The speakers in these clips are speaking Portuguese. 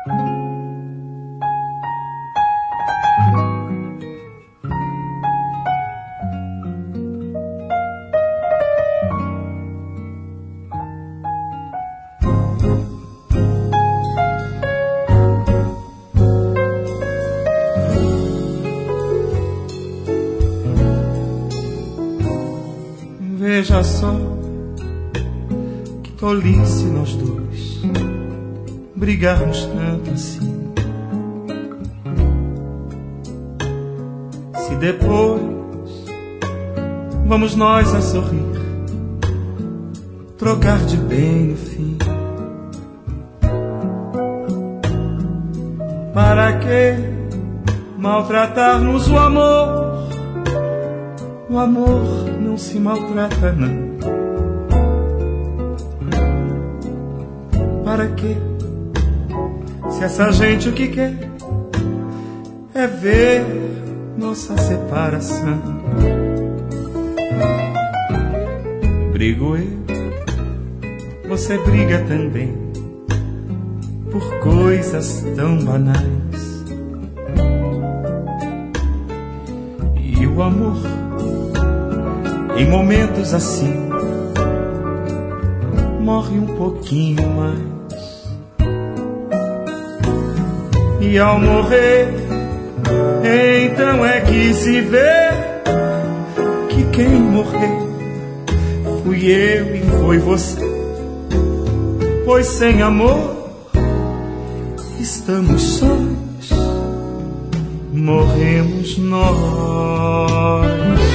Veja só, que tolice nós dois brigarmos tanto assim. Se depois vamos nós a sorrir, trocar de bem no fim. Para que maltratarmos o amor? O amor não se maltrata, não. Para quê? Se essa gente o que quer é ver nossa separação. Brigo eu, você briga também, por coisas tão banais. E o amor, em momentos assim, morre um pouquinho mais. E ao morrer, então é que se vê que quem morreu fui eu e foi você. Pois sem amor estamos sós, morremos nós.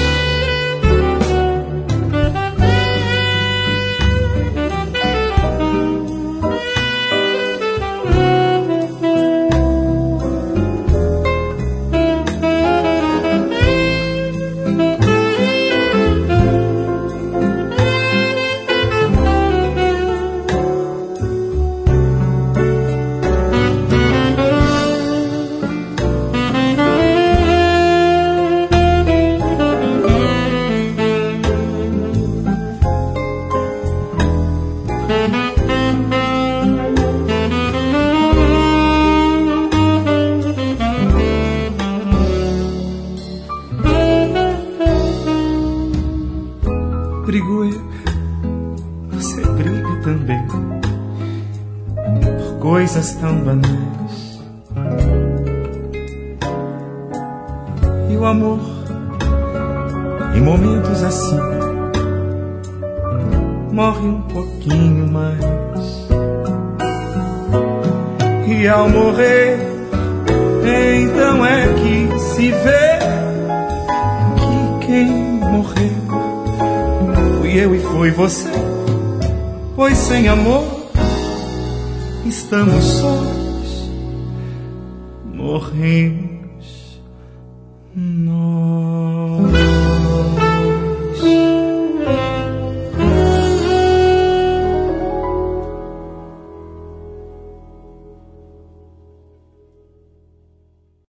Brigo eu, você briga também, por coisas tão banais. E o amor, em momentos assim, morre um pouquinho mais. E ao morrer, então é que se vê que quem morreu fui eu e foi você. Pois sem amor estamos sós, morremos